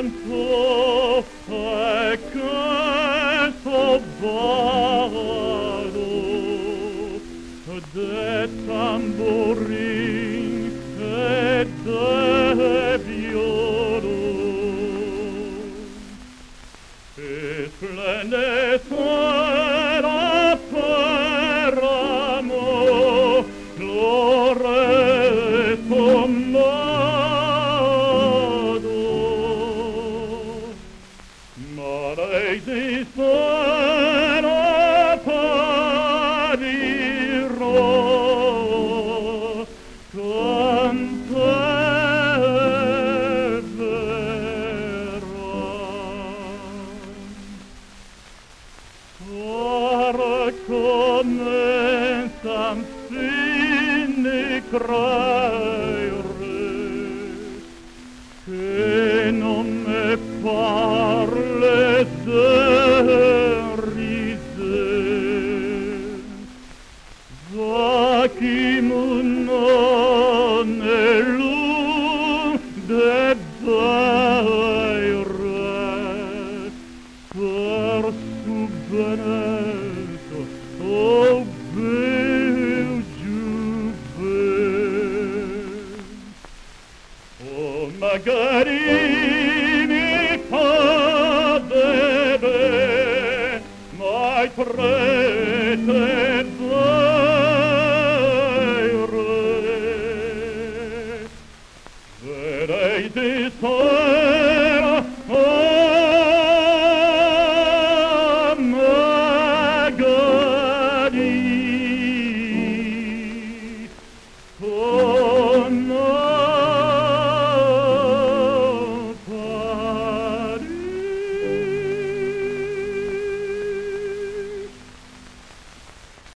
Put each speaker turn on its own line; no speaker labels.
canto e che sobbado de tamborin e de violon e splende sera per amor glore sommado ma lei di sera parirò cantare Ora commençam fine creure che non me parle de riser Zacchimum non è lunde daire per subveneto o bel giuven o magari mi cadere mai tre